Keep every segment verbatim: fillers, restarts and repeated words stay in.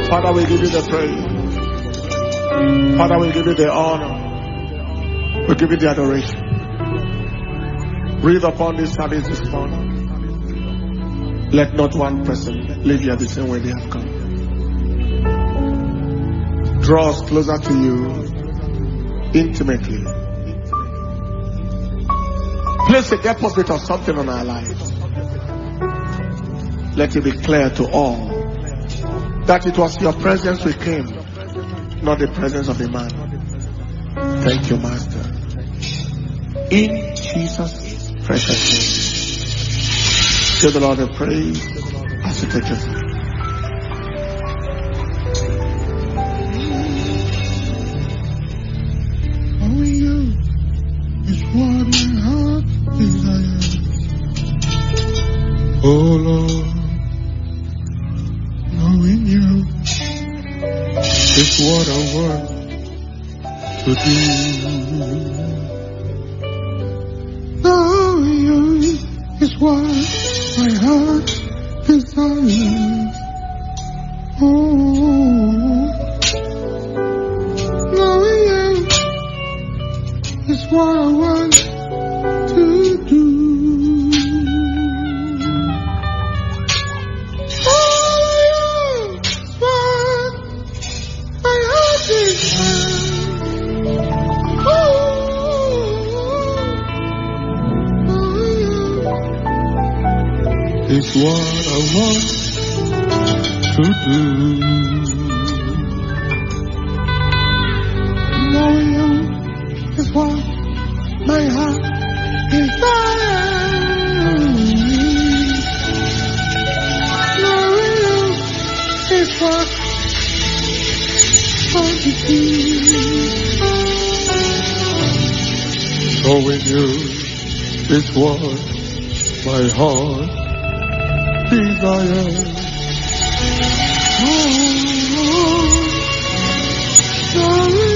Father, we give you the praise. Father, we give you the honor. We give you the adoration. Breathe upon this service this morning. Let not one person leave here the same way they have come. Draw us closer to you intimately. Place a deposit of something on our lives. Let it be clear to all that it was your presence we came, not the presence of a man. Thank you, Master. In Jesus' precious name. Give the Lord a praise as you take your time. Only you is what my heart desires. Oh Lord, knowing you is what I want to do. Knowing you is what my heart desires. Oh, knowing you is what I want to do. Oh, you is what my heart desires. Oh, it's what I want to do. Knowing you is what my heart desires. Knowing you is what I want to do. Knowing you is what my heart desire. Oh, sorry,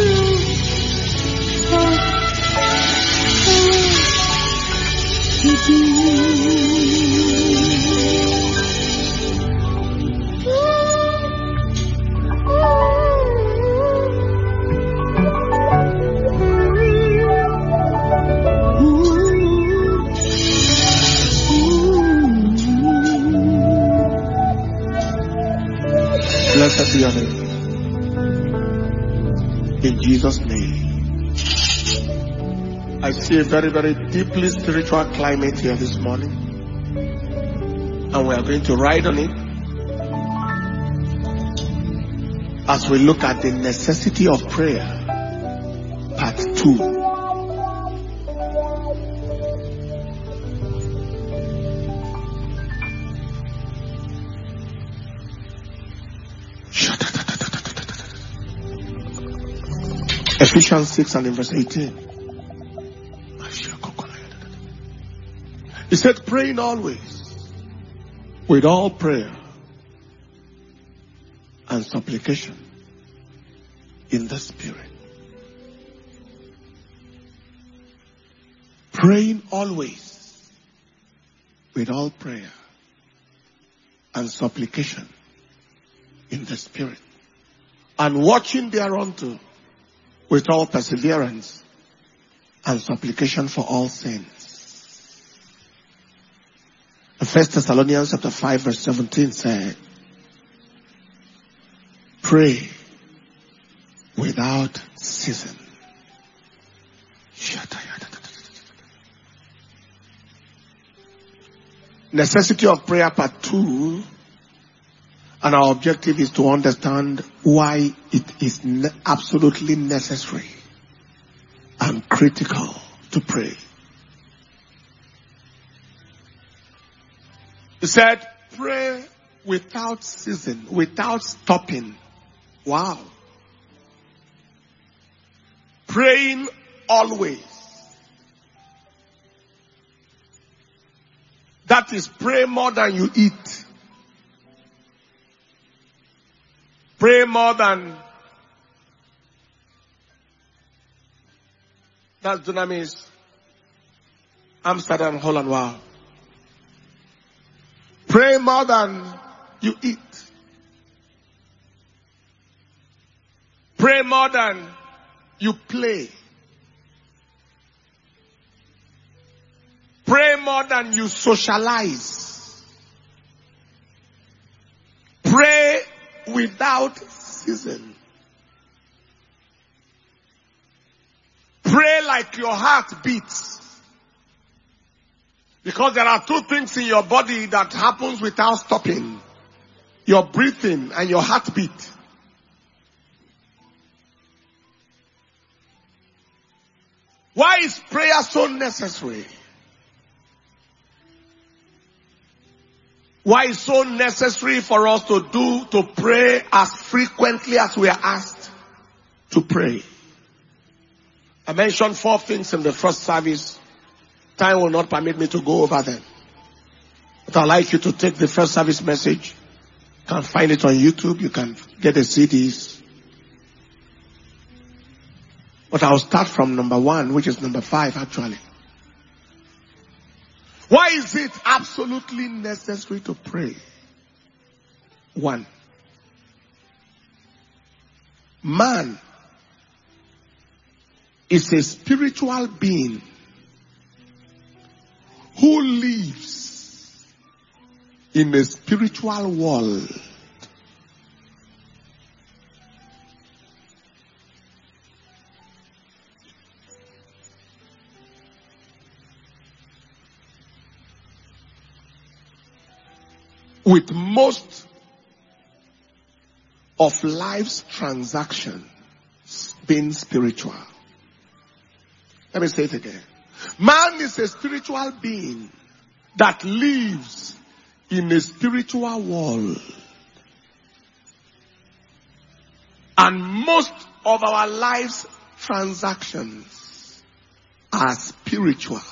blessed be your name. In Jesus' name. I see a very, very deeply spiritual climate here this morning. And we are going to ride on it as we look at the necessity of prayer, part two. Ephesians six and in verse eighteen. He said, praying always with all prayer and supplication in the Spirit. Praying always with all prayer and supplication in the Spirit. And watching thereunto with all perseverance and supplication for all sins. First Thessalonians chapter five verse seventeen said, pray without ceasing. Necessity of prayer part two, and our objective is to understand why it is ne- absolutely necessary and critical to pray. He said, pray without ceasing, without stopping. Wow. Praying always. That is, pray more than you eat. Pray more than... That's Dunamis. Amsterdam, Holland, wow. Pray more than you eat. Pray more than you play. Pray more than you socialize. Pray without ceasing. Pray like your heart beats. Because there are two things in your body that happens without stopping. Your breathing and your heartbeat. Why is prayer so necessary? Why is it so necessary for us to do, to pray as frequently as we are asked to pray? I mentioned four things in the first service. Time will not permit me to go over them. But I'd like you to take the first service message. You can find it on YouTube. You can get the C Ds. But I'll start from number one, which is number five actually. Why is it absolutely necessary to pray? One, man is a spiritual being who lives in a spiritual world. With most of life's transactions being spiritual. Let me say it again. Man is a spiritual being that lives in a spiritual world. And most of our life's transactions are spiritual.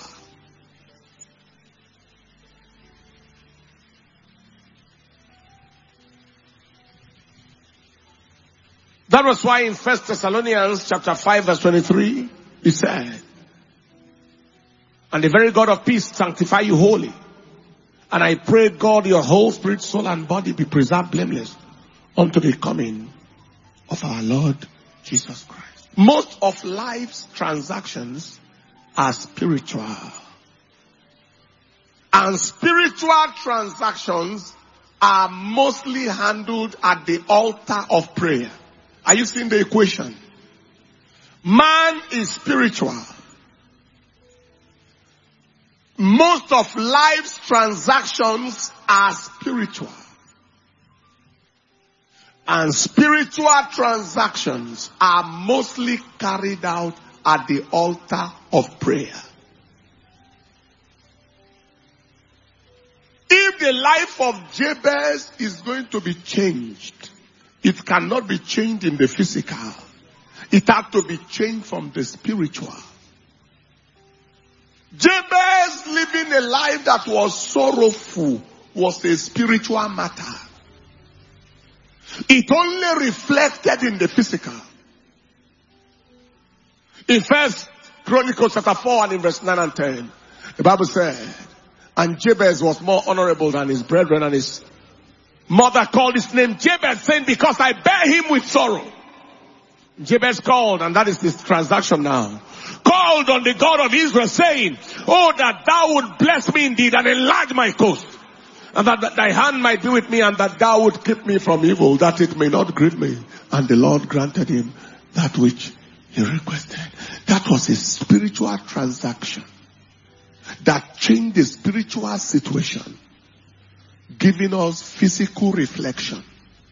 That was why in First Thessalonians chapter five verse twenty-three, he said, and the very God of peace sanctify you wholly. And I pray God your whole spirit, soul and body be preserved blameless unto the coming of our Lord Jesus Christ. Most of life's transactions are spiritual. And spiritual transactions are mostly handled at the altar of prayer. Are you seeing the equation? Man is spiritual. Most of life's transactions are spiritual. And spiritual transactions are mostly carried out at the altar of prayer. If the life of Jabez is going to be changed, it cannot be changed in the physical. It has to be changed from the spiritual. Jabez living a life that was sorrowful was a spiritual matter. It only reflected in the physical. In First Chronicles chapter four and in verse nine and ten, the Bible said, and Jabez was more honorable than his brethren, and his mother called his name Jabez, saying, because I bear him with sorrow. Jabez called, and that is this transaction now, called on the God of Israel, saying, oh, that thou would bless me indeed and enlarge my coast, and that, that thy hand might be with me, and that thou would keep me from evil, that it may not grieve me. And the Lord granted him that which he requested. That was a spiritual transaction that changed the spiritual situation, giving us physical reflection.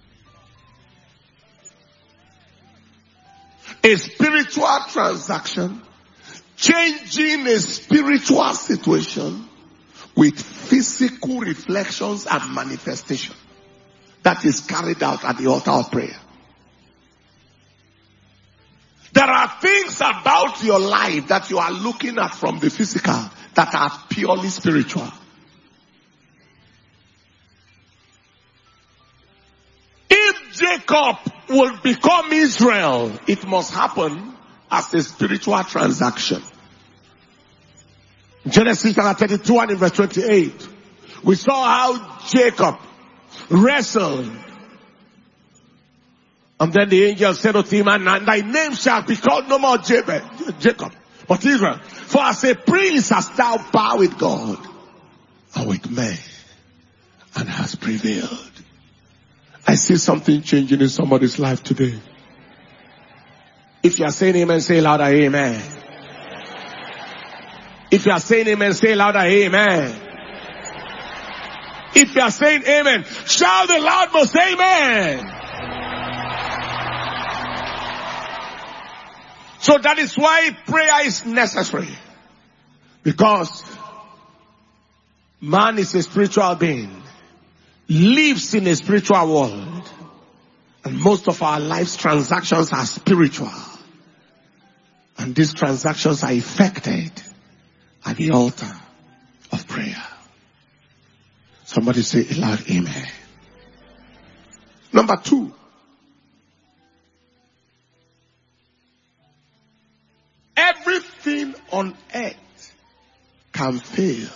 A spiritual transaction changing a spiritual situation with physical reflections and manifestation that is carried out at the altar of prayer. There are things about your life that you are looking at from the physical that are purely spiritual. If Jacob will become Israel, it must happen as a spiritual transaction. Genesis chapter thirty-two and in verse twenty-eight, we saw how Jacob wrestled And then the angel said unto him, and thy name shall be called no more Jacob, but Israel. For as a prince hast thou power with God and with men, and has prevailed. I see something changing in somebody's life today. If you are saying amen, say louder, amen. If you are saying amen, say louder, amen. If you are saying amen, shout the loud most amen. So that is why prayer is necessary. Because man is a spiritual being, lives in a spiritual world, and most of our life's transactions are spiritual. And these transactions are effected at the altar of prayer. Somebody say a loud amen. Number two. Everything on earth can fail.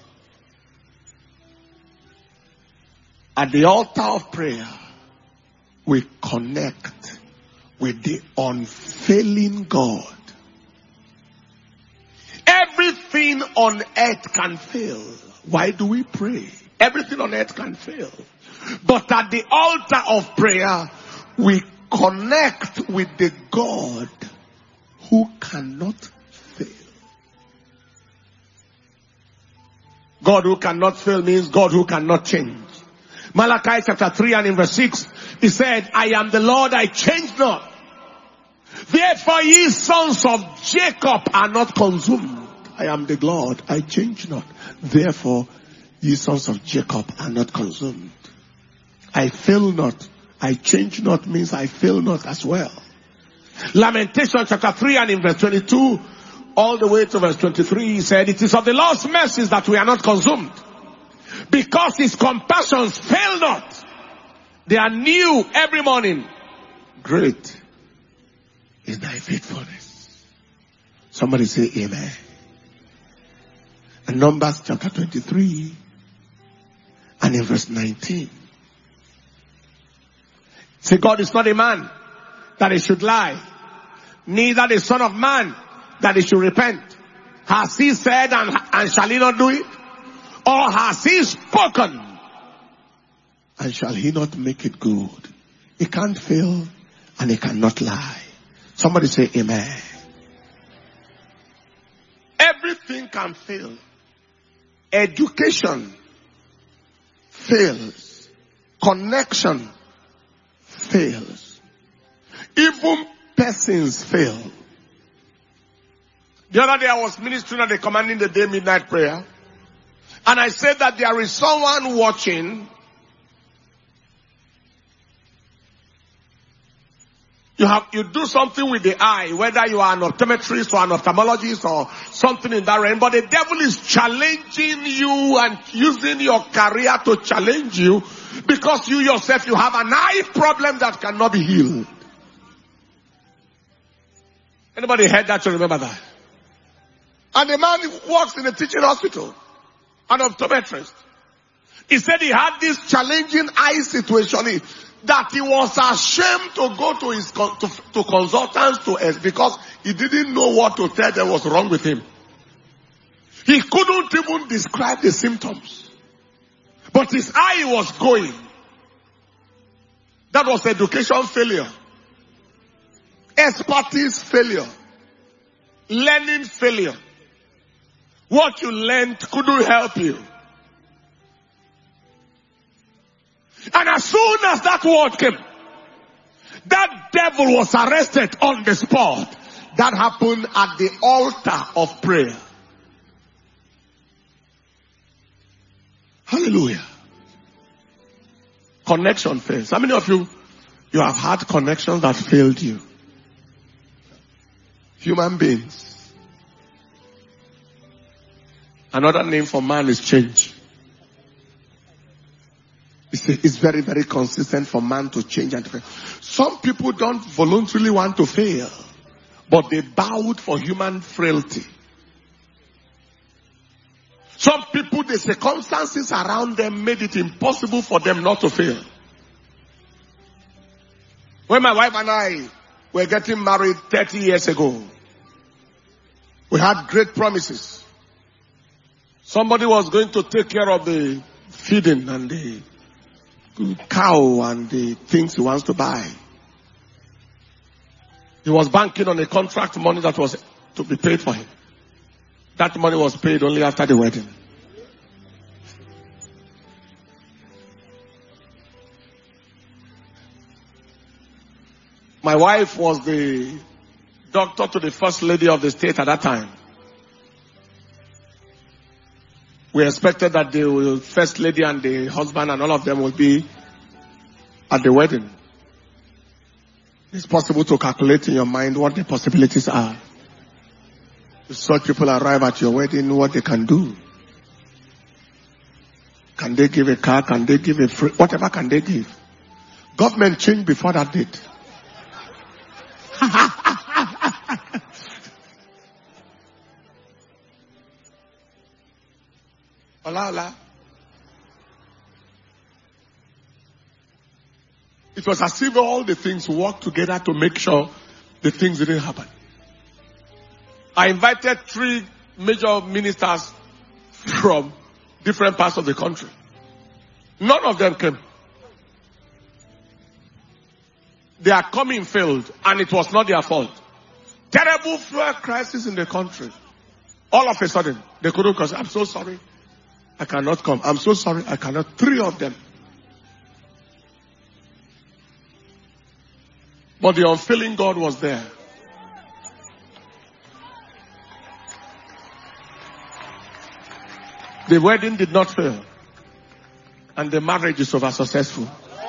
At the altar of prayer, we connect with the unfailing God. Everything on earth can fail. Why do we pray? Everything on earth can fail. But at the altar of prayer, we connect with the God who cannot fail. God who cannot fail means God who cannot change. Malachi chapter three and in verse six, he said, I am the Lord, I change not. Therefore ye sons of Jacob are not consumed. I am the Lord, I change not. Therefore ye sons of Jacob are not consumed. I fail not. I change not means I fail not as well. Lamentation chapter three and in verse twenty-two all the way to verse twenty-three, he said, it is of the Lord's mercies that we are not consumed, because his compassions fail not. They are new every morning. Great is thy faithfulness. Somebody say amen. And Numbers chapter twenty-three and in verse nineteen. Say, God is not a man that he should lie, neither the son of man that he should repent. Has he said and, and shall he not do it? Or has he spoken and shall he not make it good? He can't fail and he cannot lie. Somebody say amen. Everything can fail. Education fails. Connection fails. Even persons fail. The other day I was ministering at the Commanding the Day midnight prayer, and I said that there is someone watching. You have, you do something with the eye, whether you are an optometrist or an ophthalmologist or something in that range, but the devil is challenging you and using your career to challenge you because you yourself, you have an eye problem that cannot be healed. Anybody heard that? You remember that? And the man works in a teaching hospital, an optometrist. He said he had this challenging eye situation that he was ashamed to go to his to, to consultants to us because he didn't know what to tell them was wrong with him. He couldn't even describe the symptoms, but his eye was going. That was education failure, expertise failure, learning failure. What you learned couldn't help you. And as soon as that word came, that devil was arrested on the spot. That happened at the altar of prayer. Hallelujah. Connection fails. How many of you, you have had connections that failed you? Human beings. Another name for man is change. It's, it's very, very consistent for man to change and to fail. Some people don't voluntarily want to fail, but they bowed for human frailty. Some people, the circumstances around them made it impossible for them not to fail. When my wife and I were getting married thirty years ago, we had great promises. Somebody was going to take care of the feeding and the cow and the things he wants to buy. He was banking on a contract money that was to be paid for him. That money was paid only after the wedding. My wife was the doctor to the first lady of the state at that time. We expected that the first lady and the husband and all of them would be at the wedding. It's possible to calculate in your mind what the possibilities are. If such people arrive at your wedding, what they can do. Can they give a car? Can they give a free? Whatever can they give? Government changed before that date. Ola, ola. It was as if all the things worked together to make sure the things didn't happen. I invited three major ministers from different parts of the country. None of them came. Their coming failed, and it was not their fault. Terrible fuel crisis in the country. All of a sudden, they couldn't come. I'm so sorry, I cannot come. I'm so sorry, I cannot. Three of them. But the unfailing God was there. The wedding did not fail. And the marriage is over successful.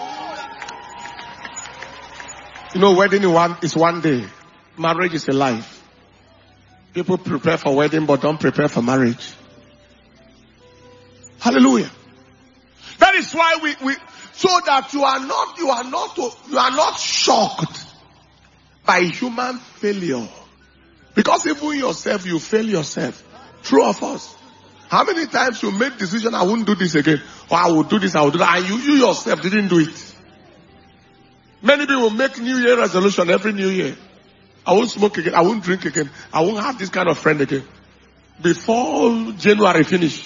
You know, wedding is one day. Marriage is a life. People prepare for wedding but don't prepare for marriage. Hallelujah. That is why we, we so that you are not, you are not, you are not shocked by human failure. Because even yourself, you fail yourself. True of us. How many times you make decision, I won't do this again, or I will do this, I will do that, and you, you yourself didn't do it. Many people make New Year resolution every New Year. I won't smoke again, I won't drink again, I won't have this kind of friend again. Before January finish.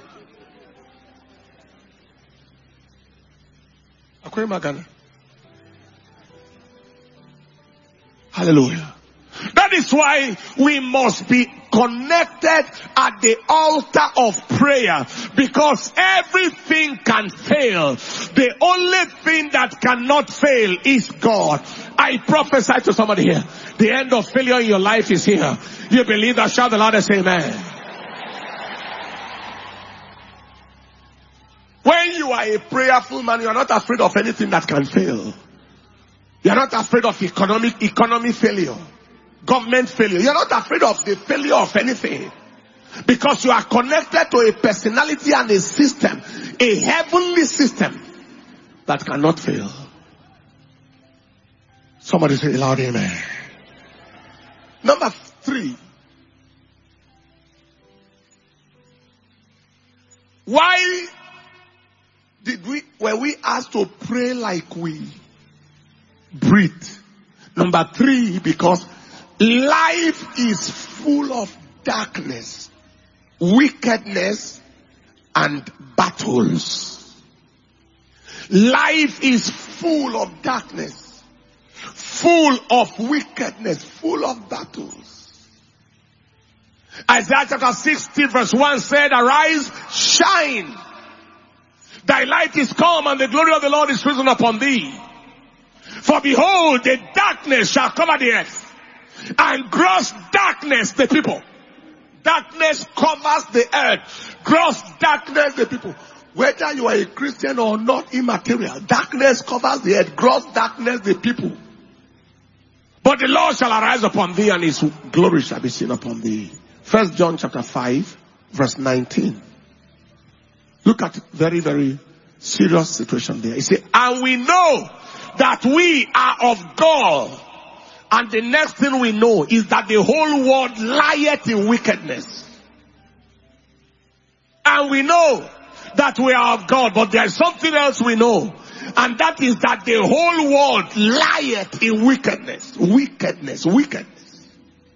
Hallelujah. That is why we must be connected at the altar of prayer, because everything can fail. The only thing that cannot fail is God. I prophesy to somebody here. The end of failure in your life is here. You believe that? Shout the loudest amen. When you are a prayerful man, you are not afraid of anything that can fail. You are not afraid of economic economy failure. Government failure. You're not afraid of the failure of anything. Because you are connected to a personality and a system. A heavenly system that cannot fail. Somebody say loud amen. Number three. Why did we, were we asked to pray like we breathe? Number three, because life is full of darkness, wickedness, and battles. Life is full of darkness, full of wickedness, full of battles. Isaiah chapter sixty verse one said, arise, shine. Thy light is come and the glory of the Lord is risen upon thee. For behold, the darkness shall cover the earth. And gross darkness the people. Darkness covers the earth. Gross darkness the people. Whether you are a Christian or not, immaterial. Darkness covers the earth. Gross darkness the people. But the Lord shall arise upon thee, and his glory shall be seen upon thee. First John chapter five, verse nineteen. Look at very, very serious situation there. He said, and we know that we are of God. And the next thing we know is that the whole world lieth in wickedness. And we know that we are of God, but there is something else we know. And that is that the whole world lieth in wickedness. Wickedness, wickedness.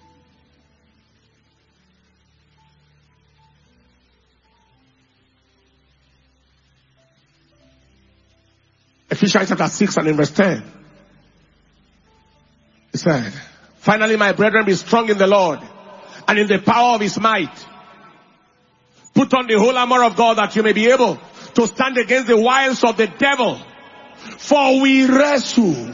Ephesians chapter six and in verse ten. He said, finally, my brethren, be strong in the Lord and in the power of his might. Put on the whole armor of God that you may be able to stand against the wiles of the devil. For we wrestle.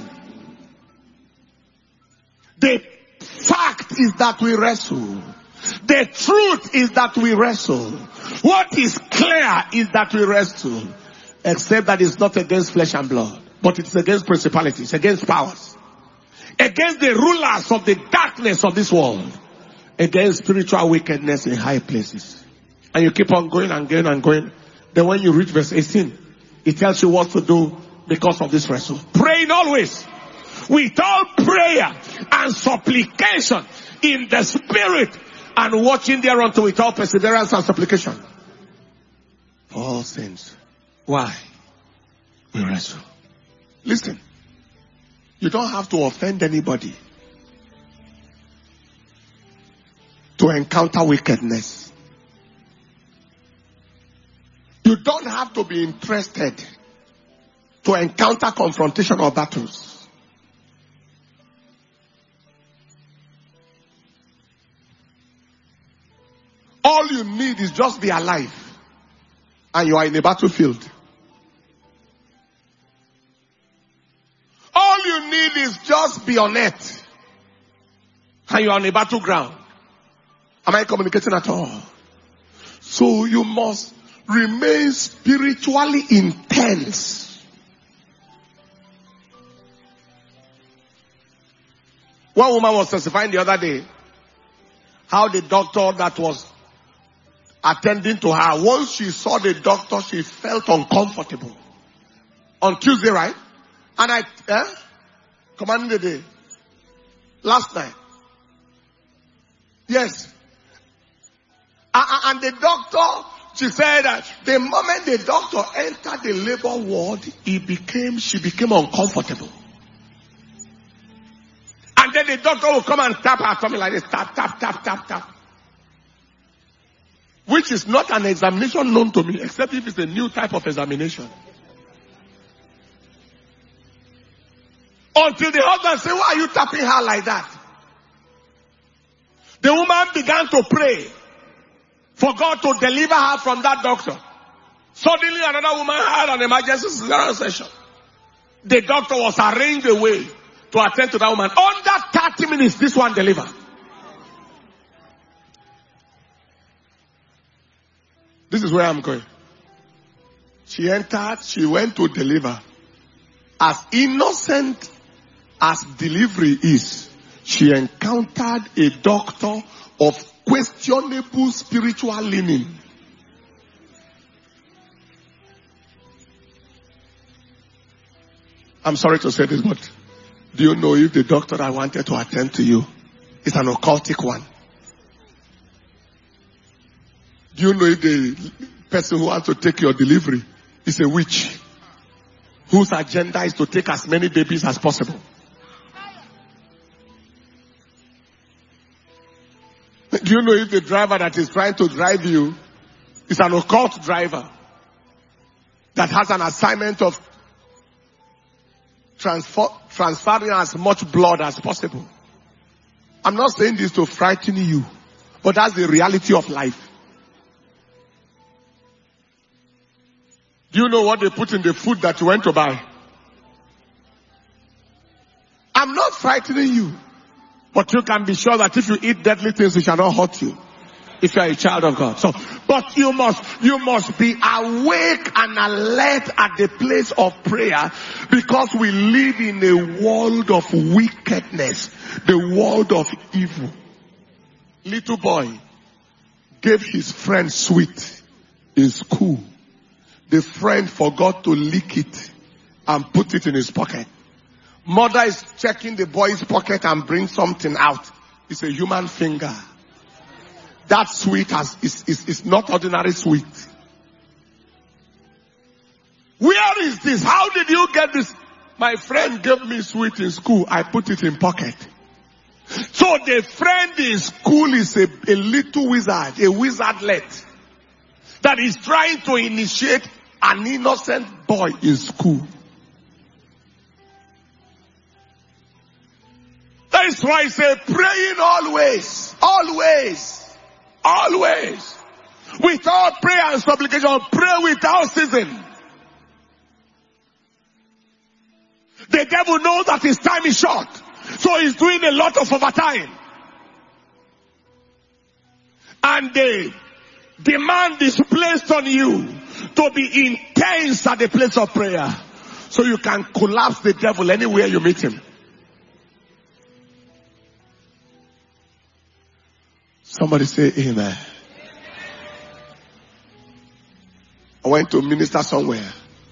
The fact is that we wrestle. The truth is that we wrestle. What is clear is that we wrestle. Except that it's not against flesh and blood, but it's against principalities, against powers, against the rulers of the darkness of this world, against spiritual wickedness in high places. And you keep on going and going and going. Then when you reach verse eighteen, it tells you what to do because of this wrestle. Praying always with all prayer and supplication in the spirit, and watching thereunto with all perseverance and supplication for all sins. Why? We wrestle. Listen, you don't have to offend anybody to encounter wickedness. You don't have to be interested to encounter confrontation or battles. All you need is just be alive, and you are in a battlefield. All you need is just be on it, and you are on a battleground. Am I communicating at all? So you must remain spiritually intense. One woman was testifying the other day how the doctor that was attending to her, once she saw the doctor, she felt uncomfortable. On Tuesday, right? And I, eh? Commanding the day. Last night. Yes. And the doctor, she said that the moment the doctor entered the labor ward, he became, she became uncomfortable. And then the doctor will come and tap her something like this. Tap, tap, tap, tap, tap. Which is not an examination known to me, except if it's a new type of examination. Until the husband said, why are you tapping her like that? The woman began to pray for God to deliver her from that doctor. Suddenly another woman had an emergency cesarean session. The doctor was arranged a way to attend to that woman. Under thirty minutes, this one delivered. This is where I'm going. She entered, she went to deliver. As innocent as delivery is, she encountered a doctor of questionable spiritual leaning. I'm sorry to say this, but do you know if the doctor I wanted to attend to you is an occultic one? Do you know if the person who wants to take your delivery is a witch whose agenda is to take as many babies as possible? Do you know if the driver that is trying to drive you is an occult driver that has an assignment of transfer, transferring as much blood as possible? I'm not saying this to frighten you, but that's the reality of life. Do you know what they put in the food that you went to buy? I'm not frightening you. But you can be sure that if you eat deadly things, it shall not hurt you. If you are a child of God. So, but you must, you must be awake and alert at the place of prayer, because we live in a world of wickedness, the world of evil. Little boy gave his friend sweet in school. The friend forgot to lick it and put it in his pocket. Mother is checking the boy's pocket and brings something out. It's a human finger. That sweet has, is, is, is not ordinary sweet. Where is this? How did you get this? My friend gave me sweet in school. I put it in pocket. So the friend in school is a, a little wizard, a wizardlet, that is trying to initiate an innocent boy in school. That is why I say praying always, always, always. Without prayer and supplication, pray without ceasing. The devil knows that his time is short, so he's doing a lot of overtime. And the demand is placed on you to be intense at the place of prayer, so you can collapse the devil anywhere you meet him. Somebody say amen. I went to minister somewhere.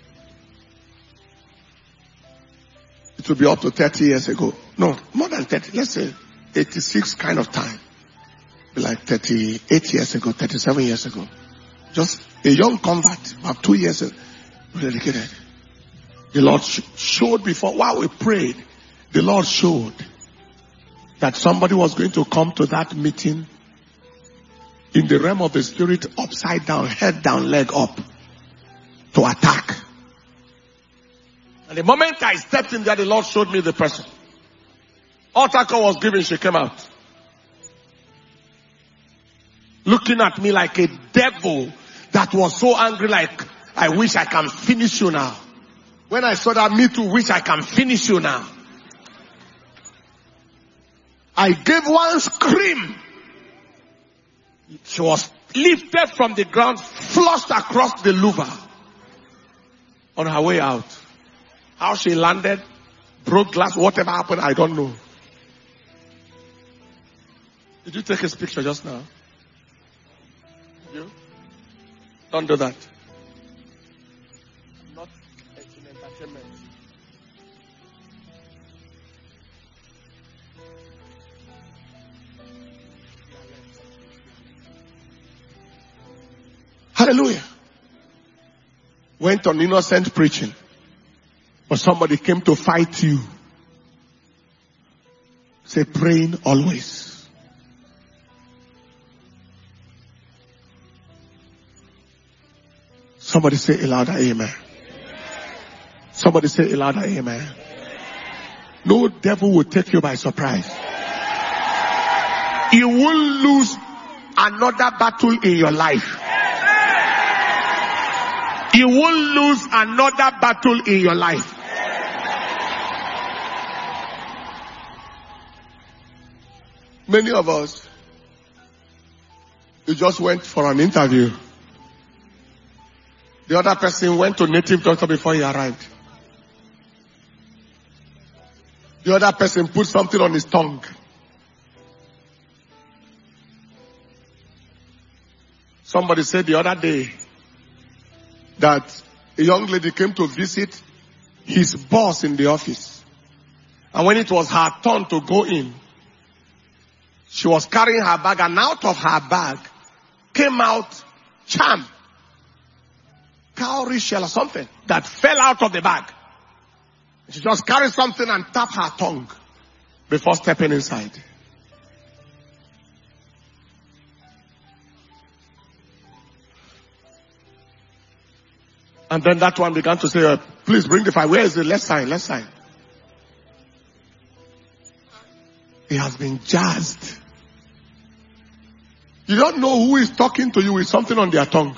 It will be up to thirty years ago. No, more than thirty. Let's say eighty-six kind of time. Be like thirty-eight years ago, thirty-seven years ago. Just a young convert, about two years dedicated. The Lord sh- showed before, while we prayed, the Lord showed that somebody was going to come to that meeting in the realm of the spirit, upside down, head down, leg up, to attack. And the moment I stepped in there, the Lord showed me the person. Altar call was given, she came out, looking at me like a devil that was so angry, like, I wish I can finish you now. When I saw that, me too wish I can finish you now. I gave one scream. She was lifted from the ground, flushed across the louver on her way out. How she landed, broke glass, whatever happened, I don't know. Did you take his picture just now? You? Don't do that. Not in entertainment. Hallelujah. Went on innocent preaching. But somebody came to fight you. Say praying always. Somebody say a louder amen. Somebody say a louder amen. No devil will take you by surprise. You will lose another battle in your life. You will lose another battle in your life. Many of us, you just went for an interview. The other person went to native doctor before he arrived. The other person put something on his tongue. Somebody said the other day that a young lady came to visit his boss in the office. And when it was her turn to go in, she was carrying her bag, and out of her bag came out charm, cowrie shell or something that fell out of the bag. She just carried something and tapped her tongue before stepping inside. And then that one began to say, uh, please bring the fire. Where is the left side? Left side. He has been jazzed. You don't know who is talking to you with something on their tongue.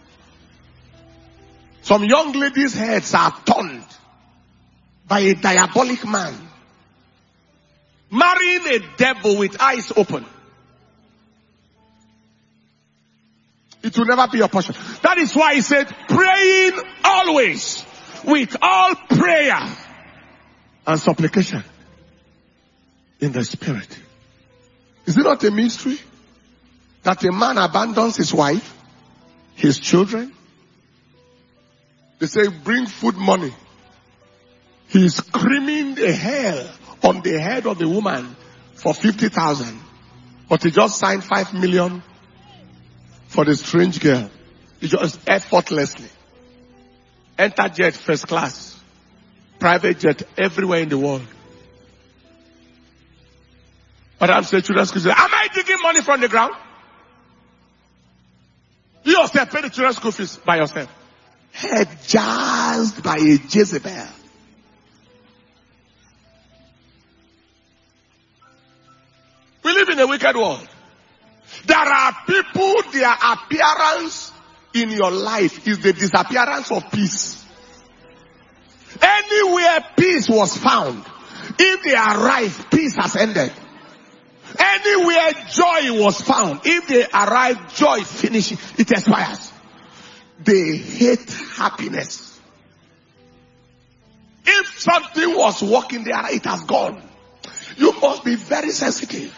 Some young ladies' heads are turned by a diabolic man. Marrying a devil with eyes open. It will never be your portion. That is why he said, praying always with all prayer and supplication in the spirit. Is it not a mystery that a man abandons his wife, his children? They say, bring food money. He is screaming a hell on the head of the woman for fifty thousand. But he just signed five million for the strange girl. He just effortlessly. enter jet first class, private jet everywhere in the world. But I'm saying children's school, am I digging money from the ground? You yourself pay the children's school fees by yourself. Head jazzed by a Jezebel. We live in a wicked world. There are people, their appearance in your life is the disappearance of peace. Anywhere peace was found, if they arrive, peace has ended. Anywhere joy was found, if they arrive, joy finishes, it expires. They hate happiness. If something was working there, it has gone. You must be very sensitive.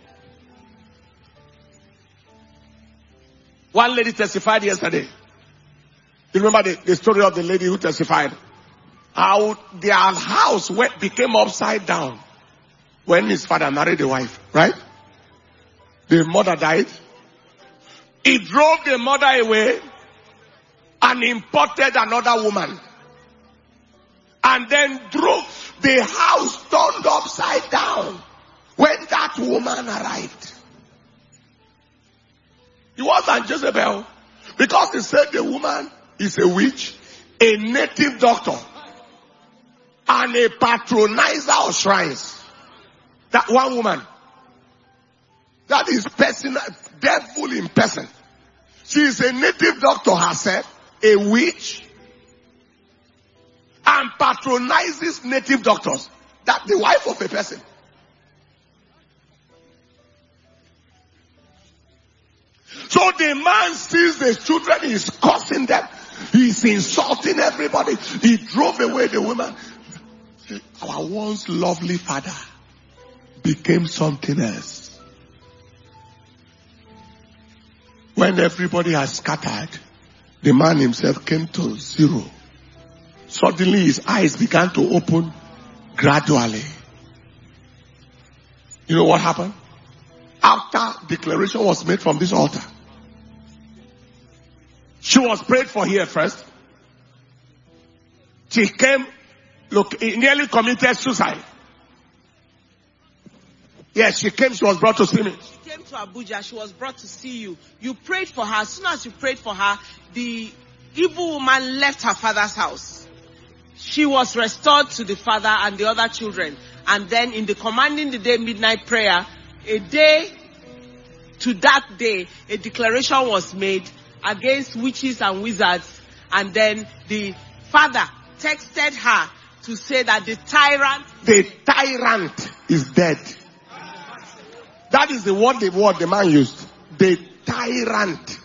One lady testified yesterday. You remember the, the story of the lady who testified? How their house went, became upside down when his father married the wife, right? The mother died. He drove the mother away and imported another woman. And then drove the house turned upside down when that woman arrived. It wasn't Jezebel, because he said the woman is a witch, a native doctor, and a patronizer of shrines. That one woman. That is person, devil in person. She is a native doctor herself, a witch, and patronizes native doctors. That's the wife of a person. So the man sees the children, he's cursing them, he's insulting everybody. He drove away the woman. Our once lovely father became something else. When everybody has scattered, the man himself came to zero. Suddenly his eyes began to open gradually. You know what happened? After declaration was made from this altar, she was prayed for here first. She came, look, he nearly committed suicide. Yes, she came, she was brought to see me. She came to Abuja, she was brought to see you. You prayed for her. As soon as you prayed for her, the evil woman left her father's house. She was restored to the father and the other children. And then in the commanding the day midnight prayer, a day to that day, a declaration was made against witches and wizards. And then the father texted her to say that the tyrant, the tyrant is dead. That is the word, the word the man used. The tyrant.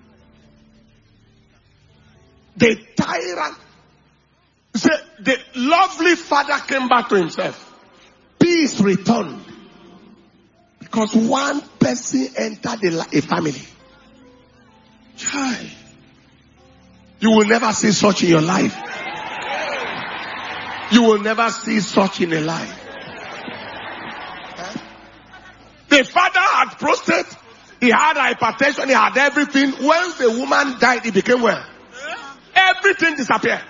The tyrant. See, the lovely father came back to himself. Peace returned. Because one person entered a, a family. Chai. You will never see such in your life. You will never see such in a life. The father had prostate, he had hypertension, he had everything. When the woman died, he became well. Everything disappeared.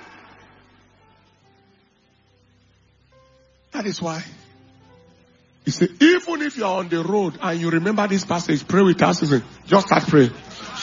That is why he said, even if you are on the road and you remember this passage, pray with us. Just start praying.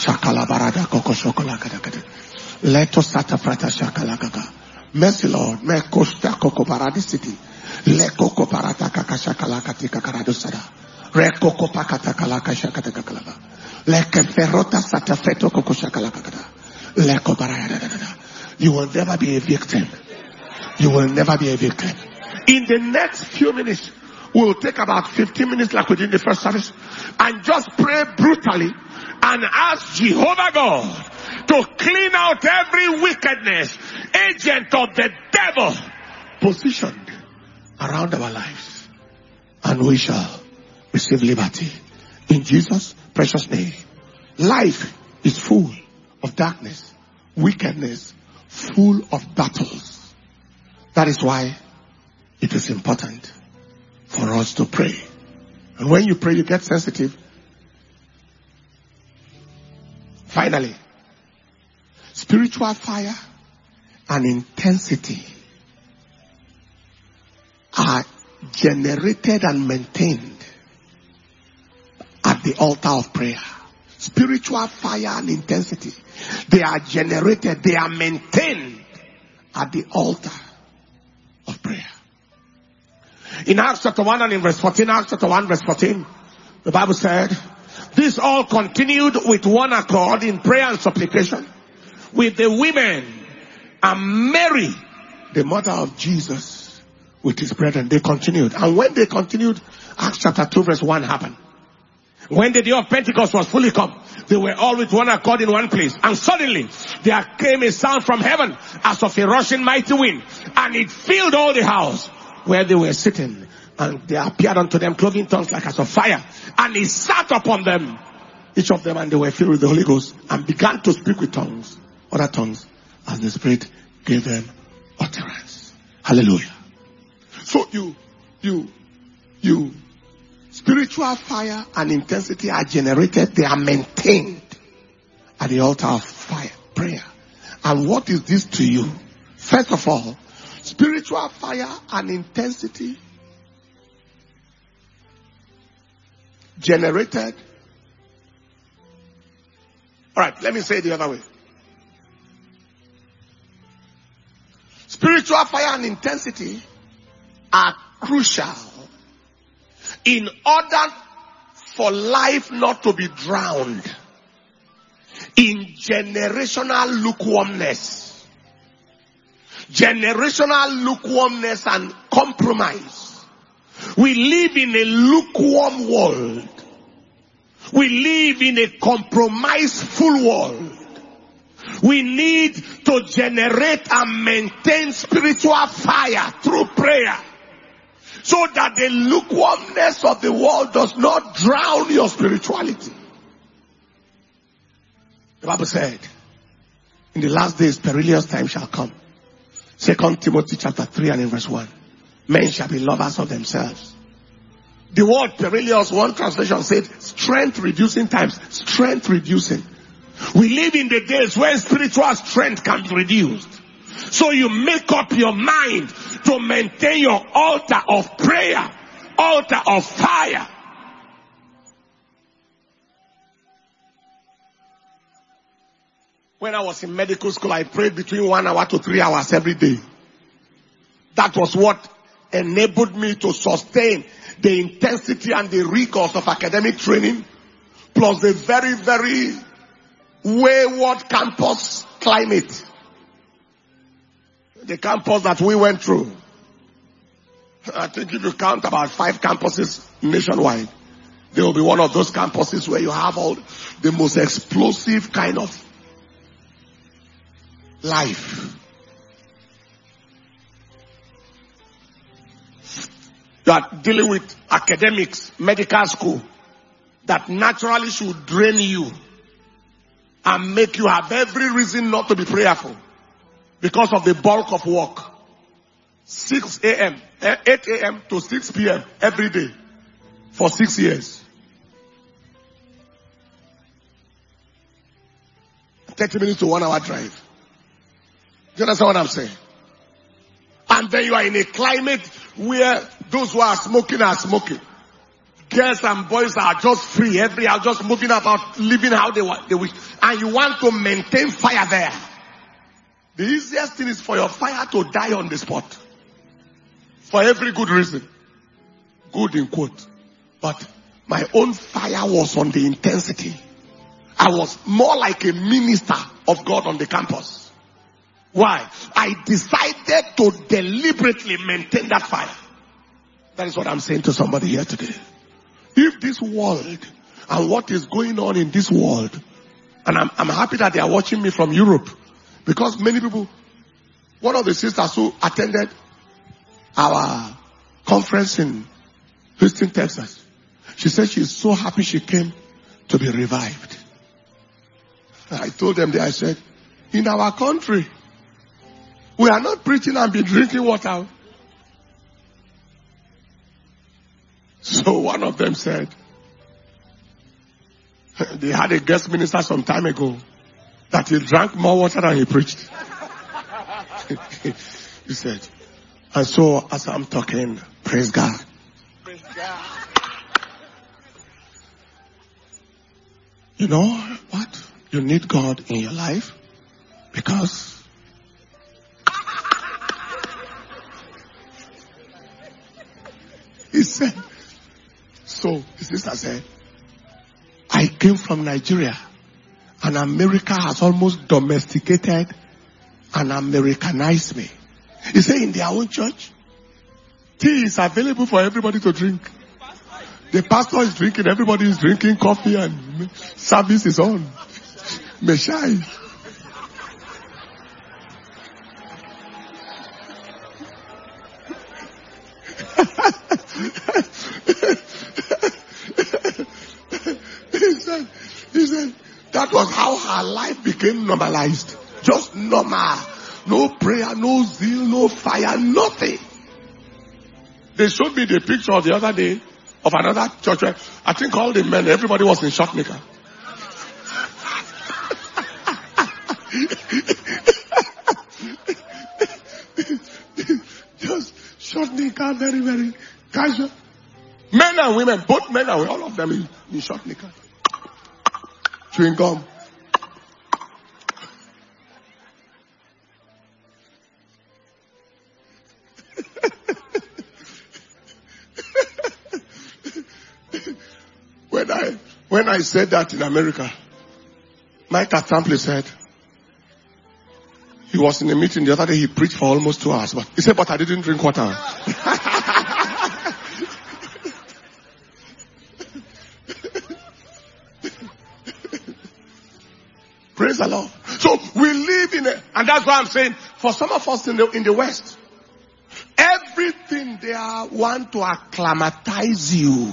Let us start a prata shakalaka. Mercy Lord, me costa coco paradisity. Le coco parata kakashakalaka tika karadusada. Re coco pakata kalaka shakatakalaka. Le keferota satafeto coco shakalaka. Le coparada. You will never be a victim. You will never be a victim. In the next few minutes, we will take about fifteen minutes like we did in the first service and just pray brutally and ask Jehovah God to clean out every wickedness, agent of the devil positioned around our lives, and we shall receive liberty in Jesus' precious name. Life is full of darkness, wickedness, full of battles. That is why it is important for us to pray. And when you pray, you get sensitive. Finally, spiritual fire and intensity are generated and maintained at the altar of prayer. Spiritual fire and intensity, they are generated, they are maintained at the altar of prayer. In Acts chapter one and in verse fourteen, Acts chapter one verse fourteen, the Bible said, this all continued with one accord in prayer and supplication with the women and Mary, the mother of Jesus, with his brethren. They continued. And when they continued, Acts chapter two verse one happened. When the day of Pentecost was fully come, they were all with one accord in one place. And suddenly there came a sound from heaven as of a rushing mighty wind, and it filled all the house where they were sitting. And there appeared unto them cloven tongues like as of fire, and it sat upon them, each of them, and they were filled with the Holy Ghost, and began to speak with tongues, other tongues, as the Spirit gave them utterance. Hallelujah. So you, you, you, spiritual fire and intensity are generated, they are maintained at the altar of fire, prayer. And what is this to you? First of all, spiritual fire and intensity generated. Alright, let me say it the other way. Spiritual fire and intensity are crucial in order for life not to be drowned in generational lukewarmness. Generational lukewarmness and compromise. We live in a lukewarm world. We live in a compromiseful world. We need to generate and maintain spiritual fire through prayer, so that the lukewarmness of the world does not drown your spirituality. The Bible said, in the last days perilous time shall come. Second Timothy chapter three and in verse one. Men shall be lovers of themselves. The word perilous, one translation said, strength reducing times. Strength reducing. We live in the days when spiritual strength can be reduced. So you make up your mind to maintain your altar of prayer, altar of fire. When I was in medical school, I prayed between one hour to three hours every day. That was what enabled me to sustain the intensity and the rigors of academic training, plus the very, very wayward campus climate. The campus that we went through. I think if you count about five campuses nationwide, there will be one of those campuses where you have all the most explosive kind of life. You are dealing with academics, medical school, that naturally should drain you and make you have every reason not to be prayerful because of the bulk of work. six a.m., eight a.m. to six p.m. every day for six years. thirty minutes to one hour drive. Do you understand what I'm saying? And then you are in a climate where those who are smoking are smoking. Girls and boys are just free. Every are just moving about, living how they want, they wish. And you want to maintain fire there. The easiest thing is for your fire to die on the spot. For every good reason. Good in quote. But my own fire was on the intensity. I was more like a minister of God on the campus. Why? I decided to deliberately maintain that fire. That is what I'm saying to somebody here today. If this world and what is going on in this world, and I'm, I'm happy that they are watching me from Europe, because many people, one of the sisters who attended our conference in Houston, Texas, she said she's so happy she came to be revived. I told them that, I said, in our country, we are not preaching and be drinking water. So one of them said, they had a guest minister some time ago that he drank more water than he preached. He said, and so as I'm talking, praise God. Praise God. You know what? You need God in your life because he said, so the sister said, I came from Nigeria and America has almost domesticated and Americanized me. He said in their own church, tea is available for everybody to drink. The pastor is drinking, everybody is drinking coffee and service is on. Messiah. he said, he said, that was how her life became normalized. Just normal. No prayer, no zeal, no fire, nothing. They showed me the picture the other day of another church where I think all the men, everybody was in short knicker. Just short knicker, very, very casual. Men and women, both men and women, all of them in, in short knicker. Chewing gum. When I when I said that in America, Mike Atample said, he was in a meeting the other day, he preached for almost two hours. But he said, but I didn't drink water. Praise the Lord. So we live in a, and that's why I'm saying, for some of us in the, in the West, everything they are want to acclimatize you.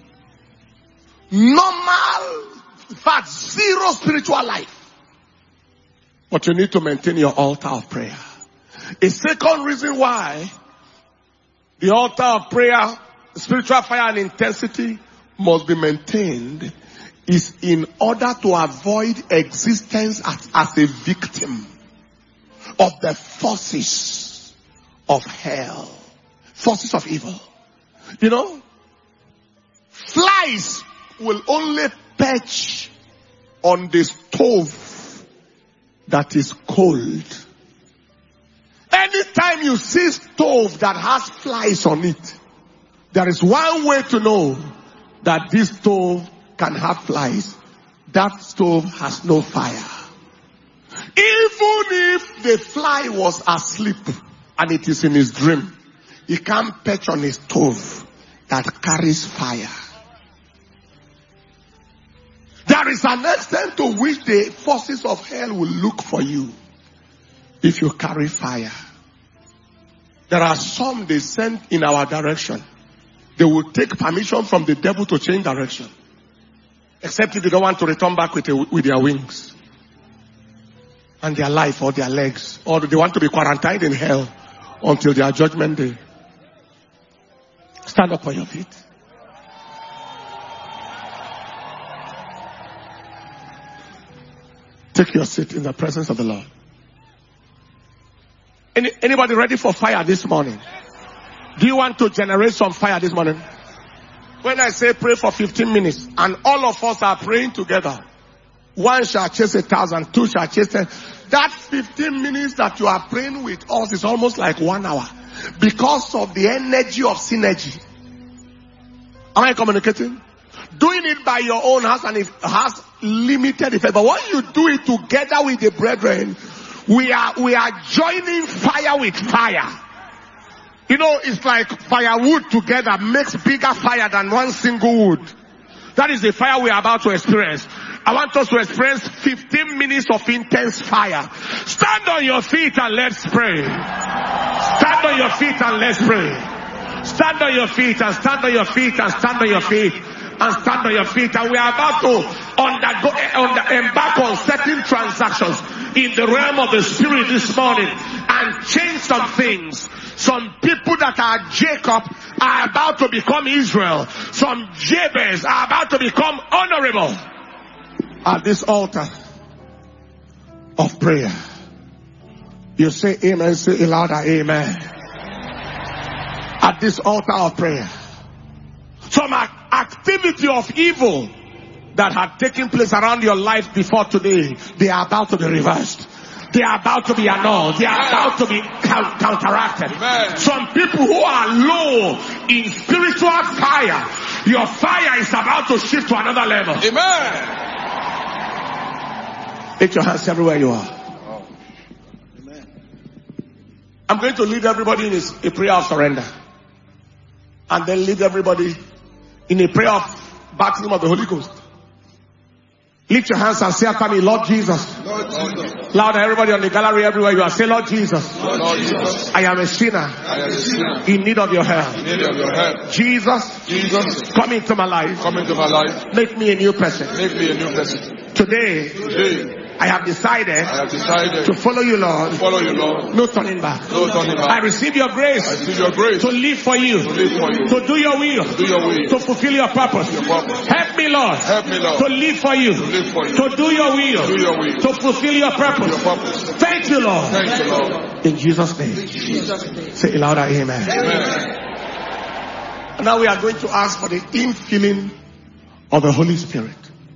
Normal, in fact, zero spiritual life. But you need to maintain your altar of prayer. A second reason why the altar of prayer, spiritual fire and intensity must be maintained is in order to avoid existence as, as a victim of the forces of hell, forces of evil. You know, flies will only perch on the stove that is cold. Anytime you see stove that has flies on it, there is one way to know that this stove can have flies. That stove has no fire. Even if the fly was asleep and it is in his dream, he can't perch on a stove that carries fire. There is an extent to which the forces of hell will look for you if you carry fire. There are some they send in our direction. They will take permission from the devil to change direction. Except if they don't want to return back with, a, with their wings. And their life or their legs. Or they want to be quarantined in hell until their judgment day. Stand up on your feet. Take your seat in the presence of the Lord. Any, anybody ready for fire this morning? Do you want to generate some fire this morning? When I say pray for fifteen minutes and all of us are praying together, one shall chase a thousand, two shall chase ten. That fifteen minutes that you are praying with us is almost like one hour because of the energy of synergy. Am I communicating? Doing it by your own has and it has limited effect. But when you do it together with the brethren, we are we are joining fire with fire. You know, it's like firewood together makes bigger fire than one single wood. That is the fire we are about to experience. I want us to experience fifteen minutes of intense fire. Stand on your feet and let's pray. Stand on your feet and let's pray. Stand on your feet and stand on your feet and stand on your feet and stand on your feet. And we are about to undergo, under, embark on certain transactions in the realm of the spirit this morning and change some things. Some people that are Jacob are about to become Israel. Some Jabez are about to become honorable at this altar of prayer. You say amen, say it louder, amen. At this altar of prayer, some activity of evil that had taken place around your life before today, they are about to be reversed. They are about to be annulled. They are about to be counteracted. Amen. Some people who are low in spiritual fire, your fire is about to shift to another level. Amen. Lift your hands everywhere you are. Amen. I'm going to lead everybody in a prayer of surrender. And then lead everybody in a prayer of baptism of the Holy Ghost. Lift your hands and say after me, Lord Jesus. Lord Jesus. Louder, everybody on the gallery, everywhere you are. Say, Lord Jesus. Lord Jesus. I am a sinner. I am a sinner. In need of your help. In need of your help. Jesus. Jesus. Come into my life. Come into my life. Make me a new person. Make me a new person. Today. Today. I have decided, I have decided to follow you, Lord. To follow you, Lord. No turning back. No turning back. I receive your grace. I receive your grace. To live for you. To live for you. To do your will. To do your will. To fulfill your purpose. Your purpose. Help me, Lord. Help me, Lord. To live for you. To live for you. To do your will. To do your will. To fulfill your purpose. Your purpose. Thank you, Lord. Thank you, Lord. In Jesus' name. In Jesus' name. Say it louder, amen. Amen. Now we are going to ask for the infilling of the Holy Spirit.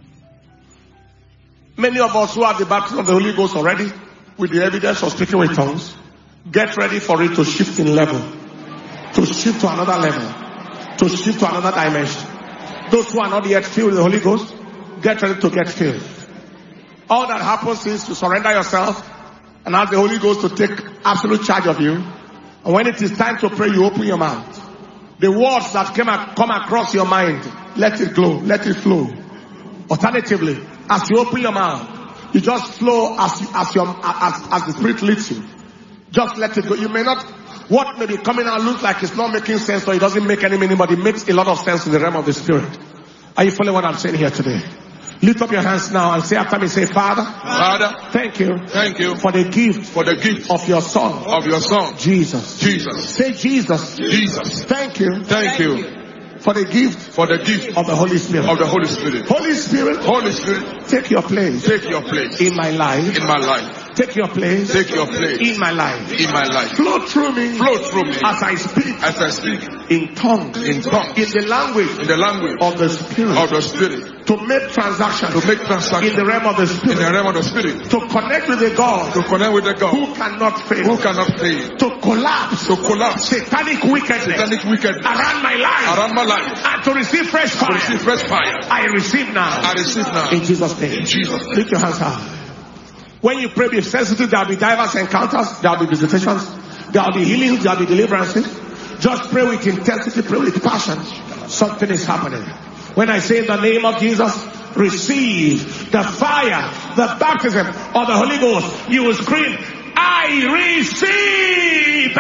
Many of us who have the baptism of the Holy Ghost already, with the evidence of speaking with tongues, get ready for it to shift in level, to shift to another level, to shift to another dimension. Those who are not yet filled with the Holy Ghost, get ready to get filled. All that happens is to surrender yourself and ask the Holy Ghost to take absolute charge of you. And when it is time to pray, you open your mouth. The words that come, come across your mind, let it glow, let it flow. Alternatively, as you open your mouth, you just flow as, as, your, as, as the Spirit leads you. Just let it go. You may not, what may be coming out look like it's not making sense or it doesn't make any meaning, but it makes a lot of sense in the realm of the Spirit. Are you following what I'm saying here today? Lift up your hands now and say after me, say, Father, Father, thank you, thank you for the gift, for the gift of your Son, of your Son, Jesus. Jesus. Say, Jesus, Jesus. Thank you, Thank you for the gift, for the gift of the Holy Spirit. of the Holy Spirit. Holy Spirit, Holy Spirit, take your place, take your place in my life, in my life. Take your place, take your place in my life, in my life. Flow through me, flow through me as I speak, as I speak in tongues, in tongues, in the language, in the language of the Spirit, of the Spirit, to make transactions, to make transactions in the realm of the Spirit, in the realm of the Spirit, to connect with the God, to connect with the God who cannot fail, who cannot fail, to collapse, to collapse satanic wickedness, satanic wickedness around my life, around my life, and to receive fresh fire. To receive fresh fire. I receive now. I receive now. In Jesus' name. In Jesus' name. Lift your hands high. When you pray, be sensitive. There will be diverse encounters. There will be visitations. There will be healings. There will be deliverances. Just pray with intensity. Pray with passion. Something is happening. When I say in the name of Jesus, receive the fire, the baptism of the Holy Ghost, you will scream, I receive.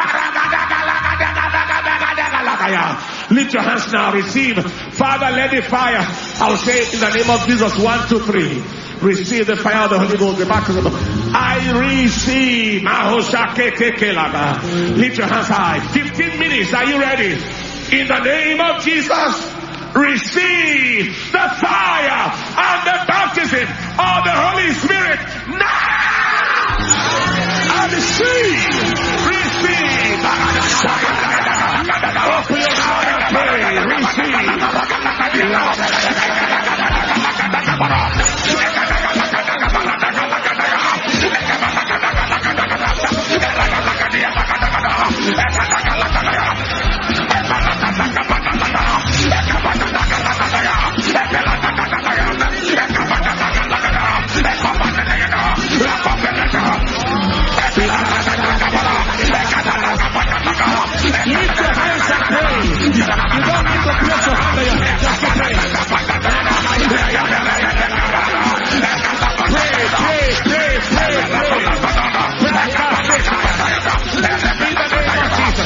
Lift your hands now. Receive. Father, let the fire. I'll say it in the name of Jesus. One, two, three. Receive the fire of the Holy Ghost. The baptism. I receive. Lift your hands high. Fifteen minutes. Are you ready? In the name of Jesus, receive the fire and the baptism of the Holy Spirit now. I receive. Receive. Open your mouth and pray. Lift your hands and pray. You don't need to place your hand on your head. Just pray. Pray, pray, pray, pray, pray. In the name of Jesus.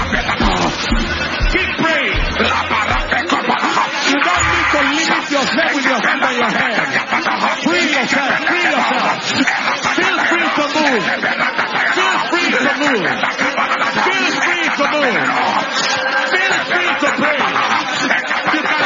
Keep praying. You don't need to limit yourself with your hand on your head. Free yourself. Free yourself. Feel free to move. Feel free to move. Feel free to move. Feel free to pray. You can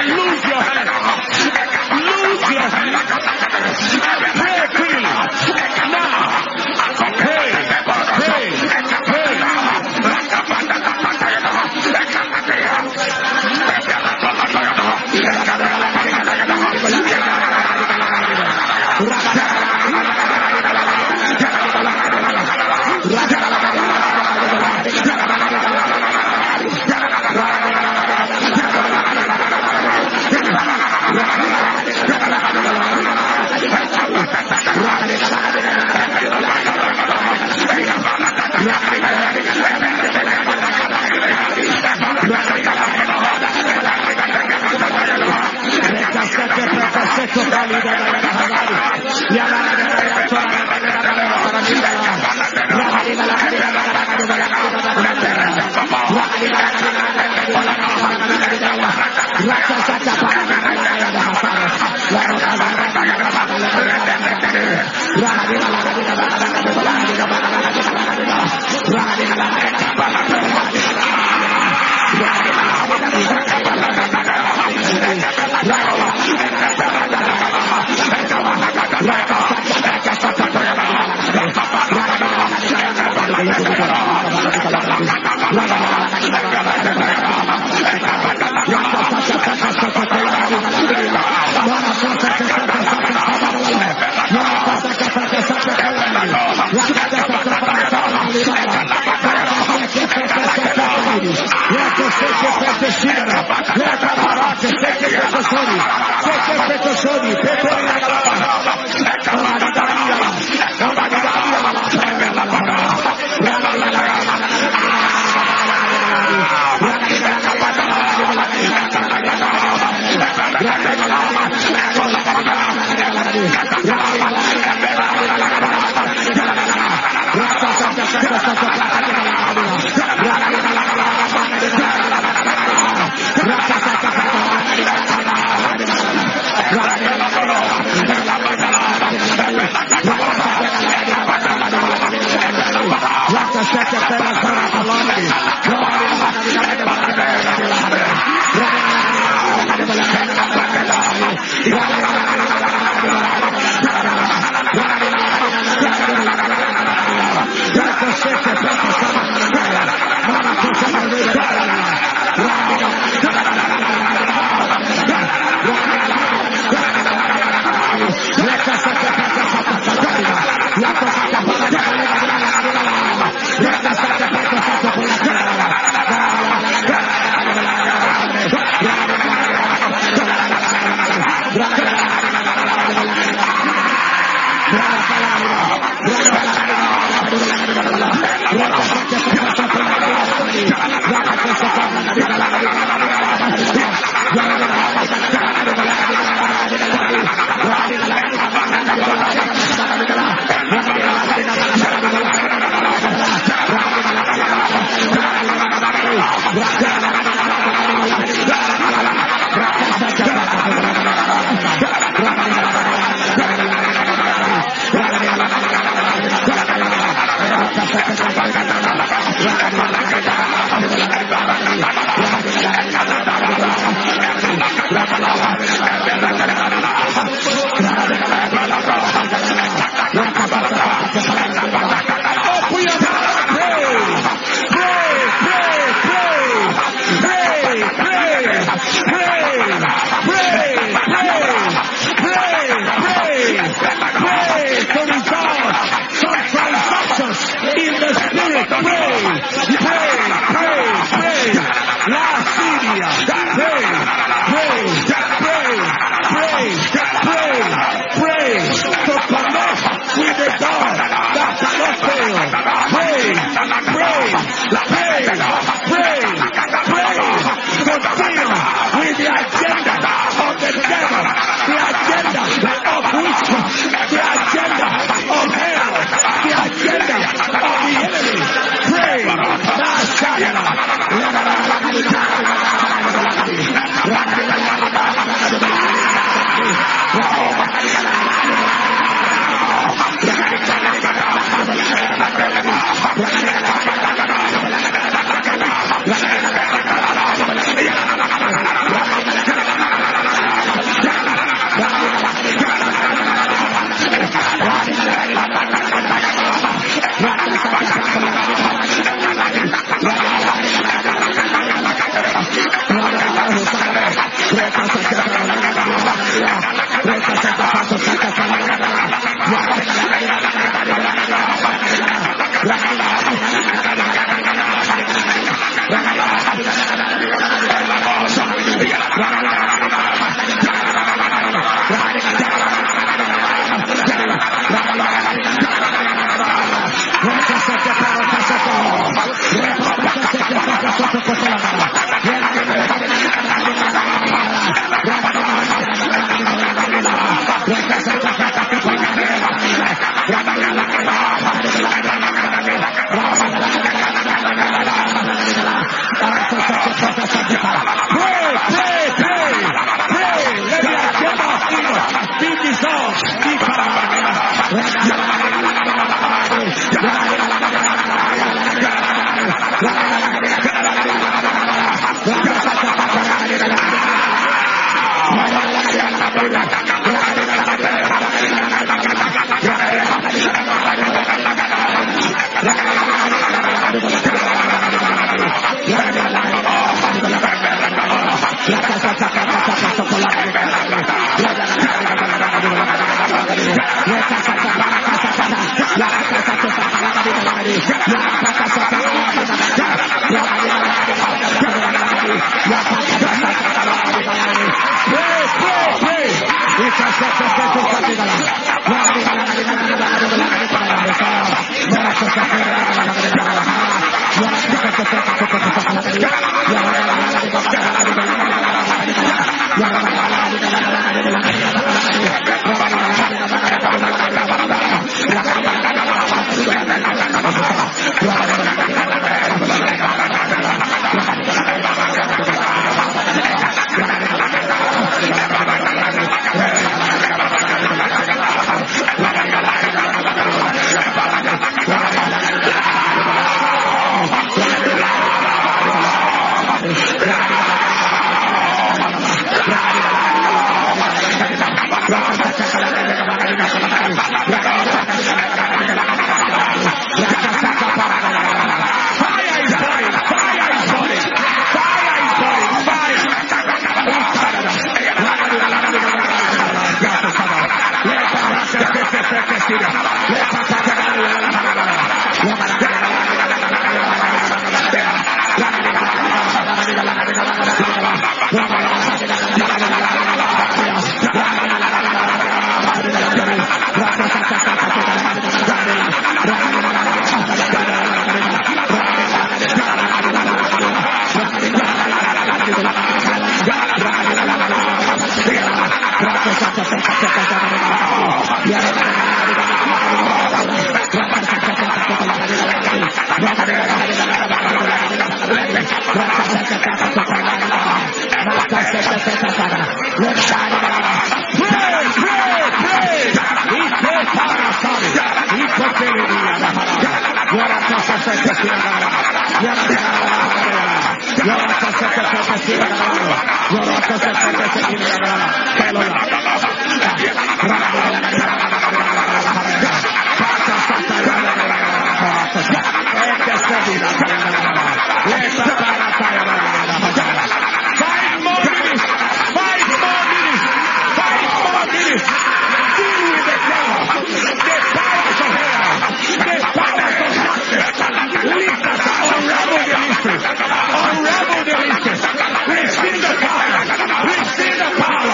Unravel the mysteries. Receive the power. Receive the power.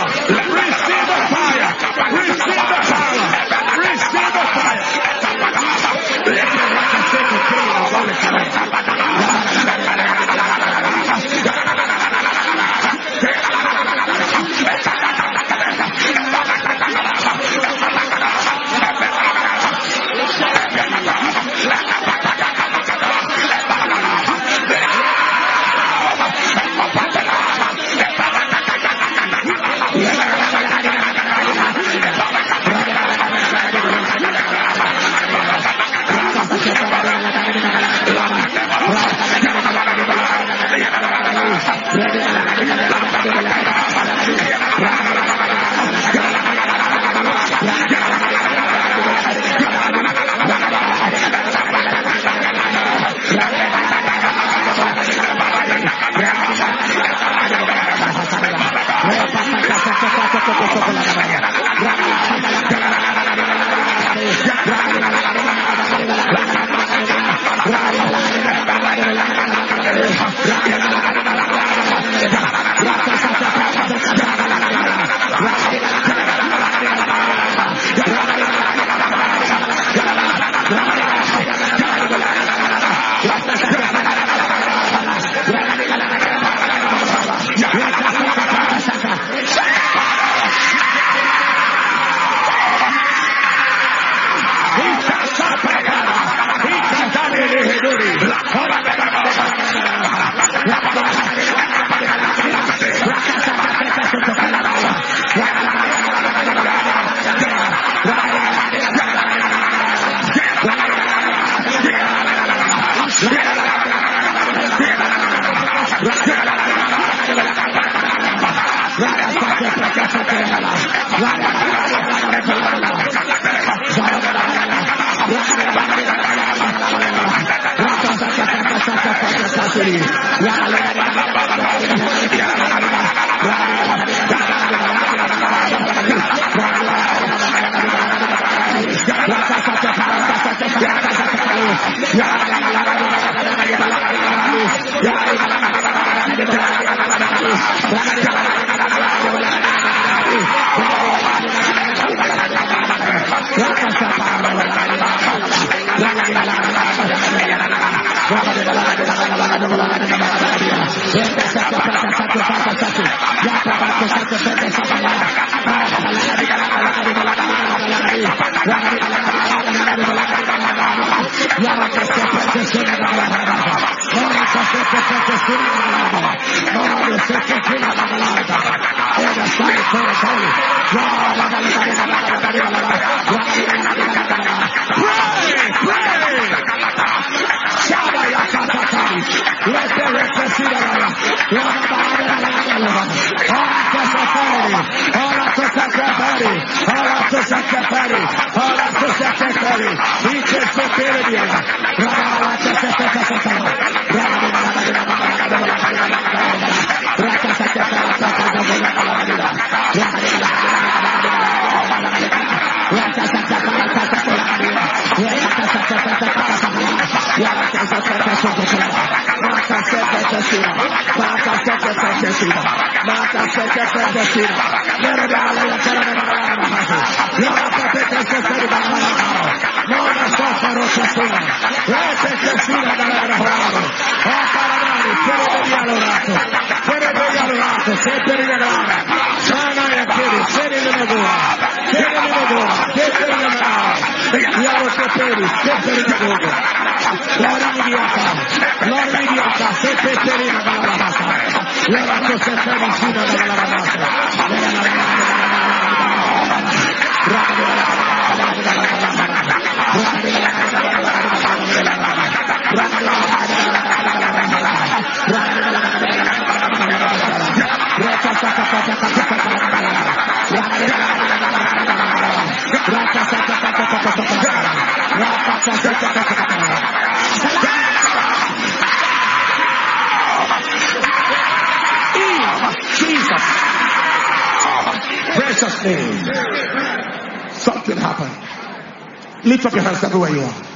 Something happened. Lift up your hands everywhere you are.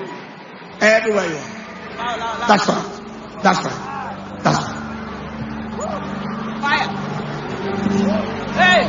Everywhere you are. That's right. That's right. That's right. Fire. Hey.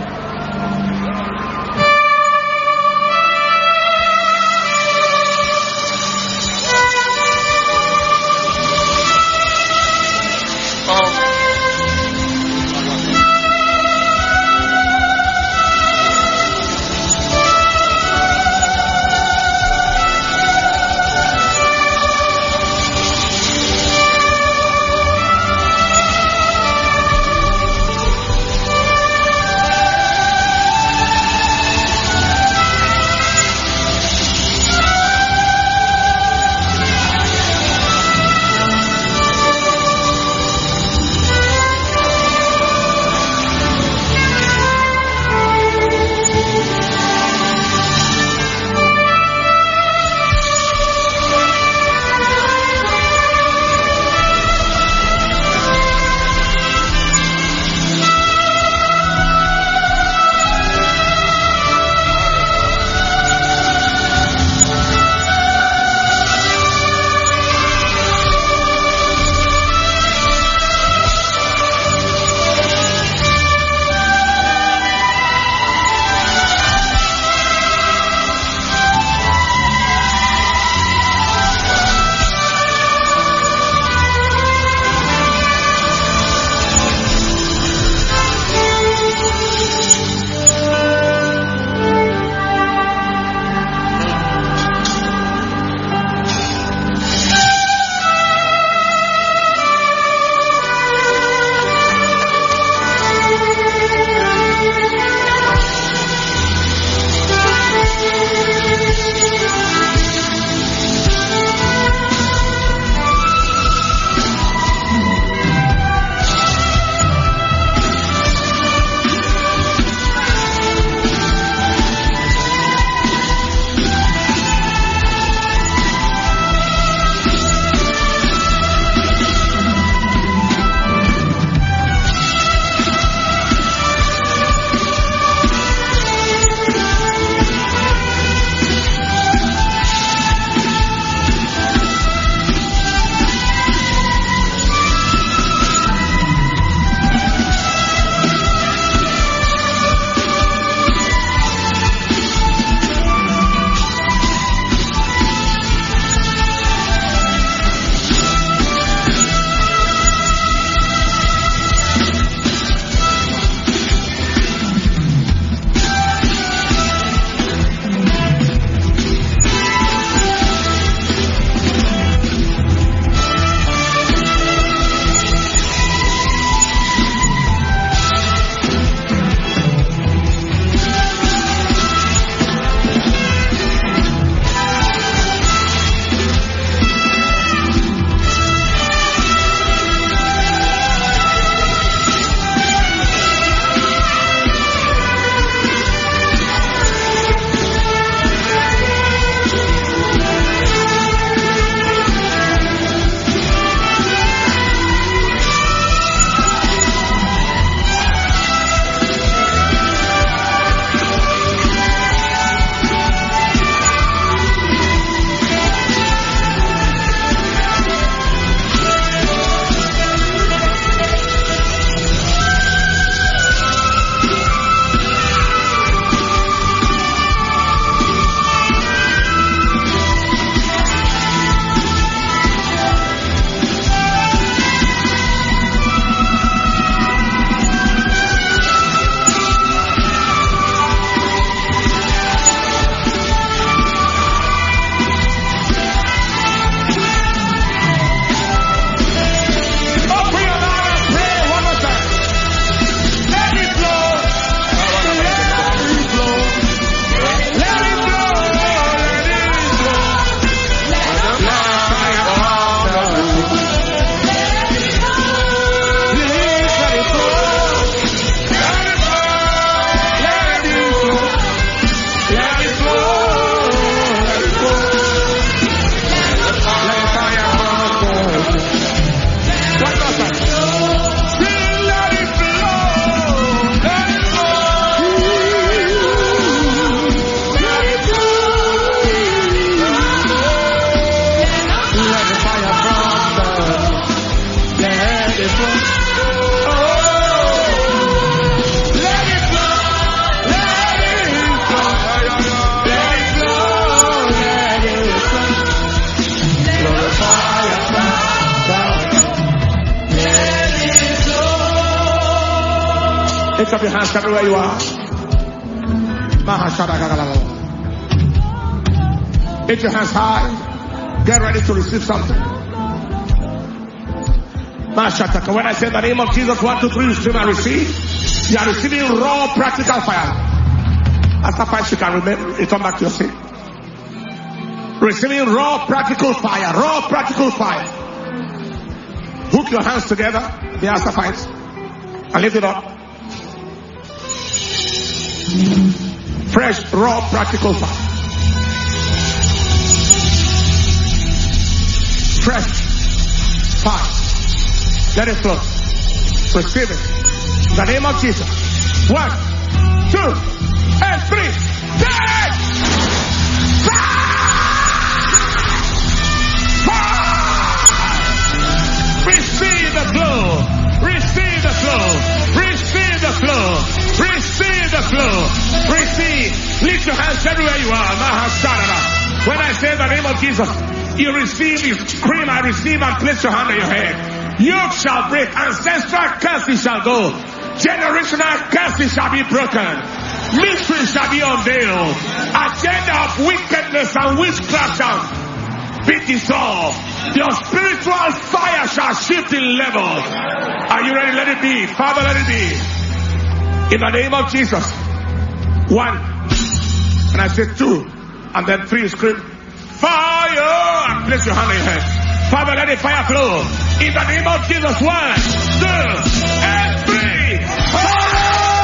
Lift up your hands everywhere you are. Lift your hands high. Get ready to receive something. When I say the name of Jesus, one, two, three, you stream and receive. You are receiving raw practical fire. After five, you can remember, return back to your seat. Receiving raw practical fire. Raw practical fire. Hook your hands together. The answer fights. And lift it up. Fresh, raw, practical fire. Fresh fire. Let it flow. Receive it. In the name of Jesus. One, two, and three. Dead! Receive the flow. Receive the flow. Receive the flow. Receive the flow. Receive. Lift your hands everywhere you are. When I say the name of Jesus, you receive, you scream, I receive, and place your hand on your head. Yoke shall break. Ancestral curses shall go. Generational curses shall be broken. Mystery shall be unveiled. Agenda of wickedness and witchcraft shall be dissolved. Your spiritual fire shall shift in level. Are you ready? Let it be. Father, let it be. In the name of Jesus. One. And I say two. And then three. Scream. Fire! And place your hand on your head. Father, let the fire flow. In the name of Jesus. One, two, and three. Fire!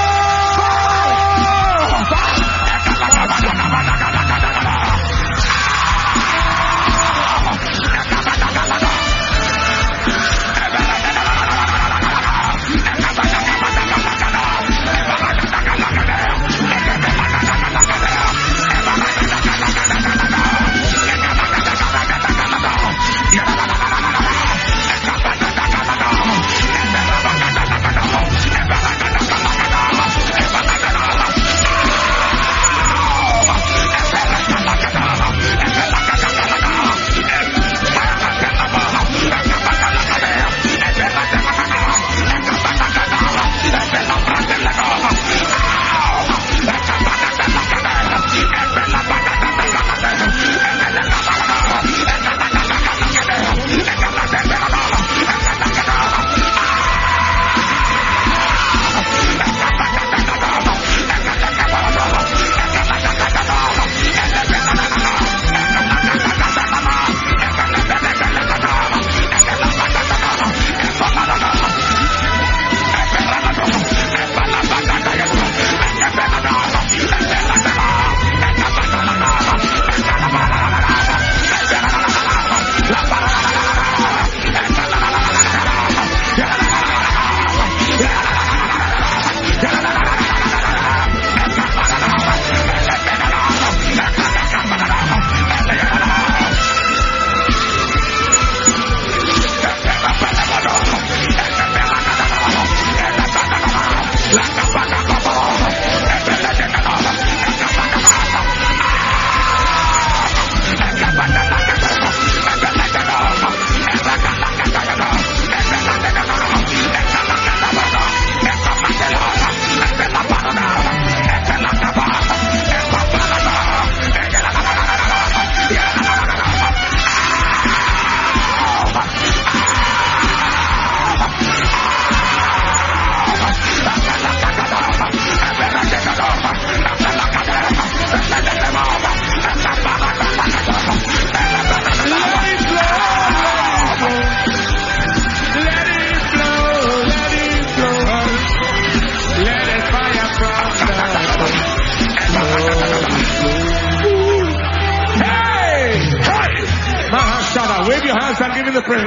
Wave your hands and give him the praise.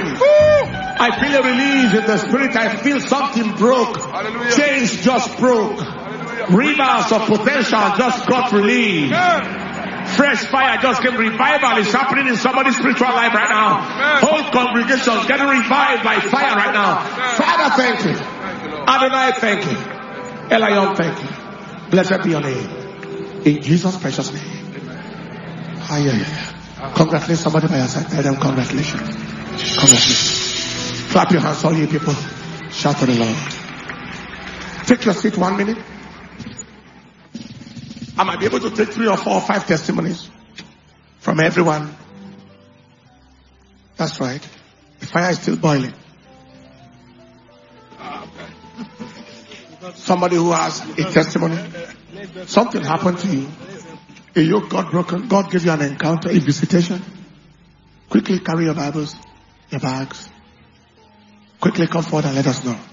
I feel a release in the spirit. I feel something broke. Hallelujah. Chains just broke. Hallelujah. Rivers of potential just got released. Yeah. Fresh fire just came. Revival is happening in somebody's spiritual life right now. Yeah. Whole congregations getting revived by fire right now. Yeah. Father, thank you. Adonai, thank you. Elion, thank you. Blessed be your name. In Jesus' precious name. Hallelujah. Congratulate somebody by your side. Tell them congratulations. Congratulations. Clap your hands, all you people. Shout to the Lord. Take your seat one minute. I might be able to take three or four or five testimonies from everyone. That's right. The fire is still boiling. Somebody who has a testimony. Something happened to you. A yoke got broken. God gave you an encounter, a visitation. Quickly carry your Bibles, your bags. Quickly come forward and let us know.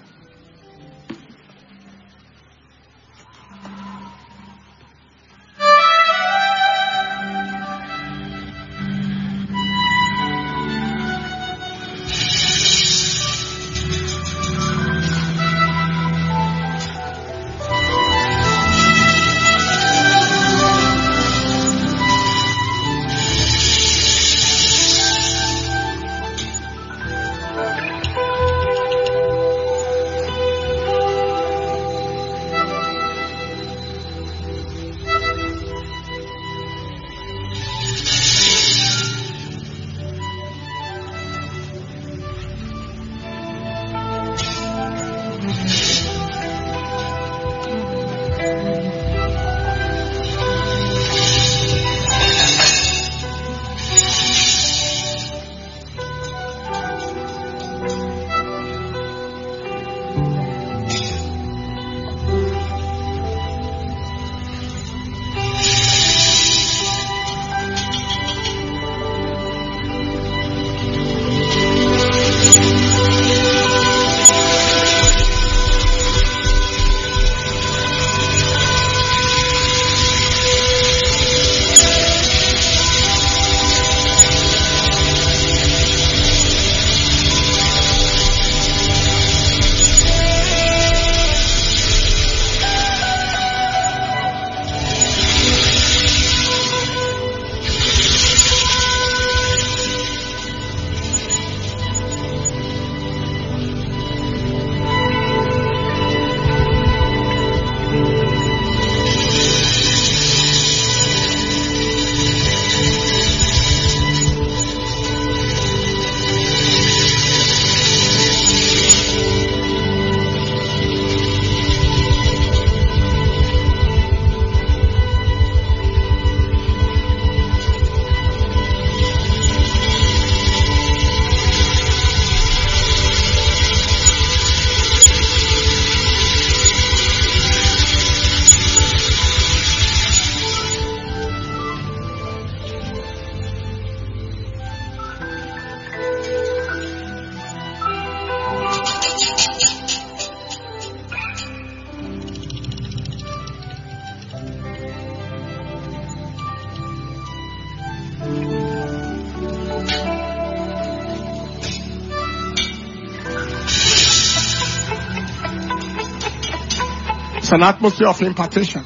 It's an atmosphere of impartation.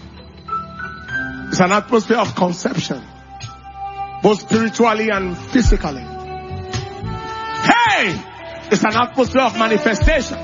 It's an atmosphere of conception, both spiritually and physically. Hey! It's an atmosphere of manifestation.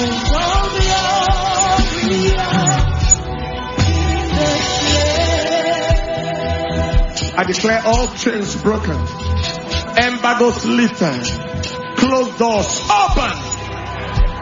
I declare all chains broken, embargoes lifted, closed doors open.